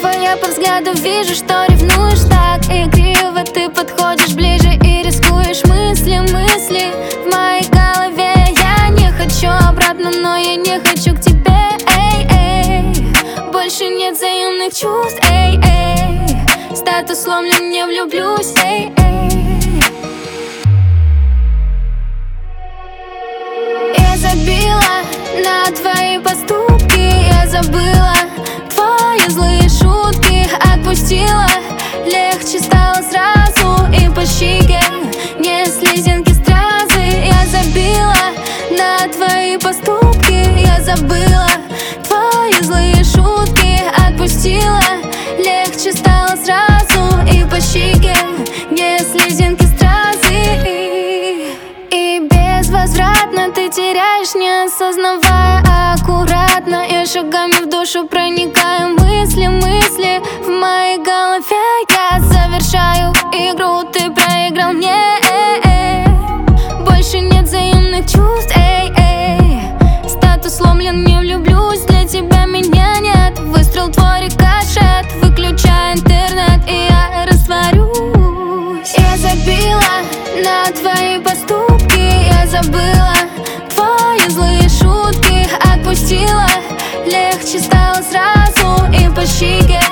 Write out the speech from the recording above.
я по взгляду вижу, что ревнуешь так игриво. Ты подходишь ближе и рискуешь мысли в моей голове. Я не хочу обратно, но я не хочу к тебе. Больше нет взаимных чувств. Статус сломлен, не влюблюсь. Я забила на твои поступки, я забыла твои злые шутки, отпустила. Легче стало сразу, и по щеке не слезинки стразы. Я забила на твои поступки, я забыла твои злые шутки, отпустила. Легче стало сразу, и по щеке не слезинки стразы. И безвозвратно ты теряешь, не осознавая аккуратно. Я шагами в душу проникаю, мысли в моей голове. Я завершаю игру, ты проиграл мне. Больше нет взаимных чувств. Статус сломлен, не влюблюсь. Для тебя меня нет. Выстрел твой рикошет, выключай интернет, и я растворюсь. Я забила на твои поступки, я забыла твои злые шутки, отпустила. Легче стало сразу, и по щеке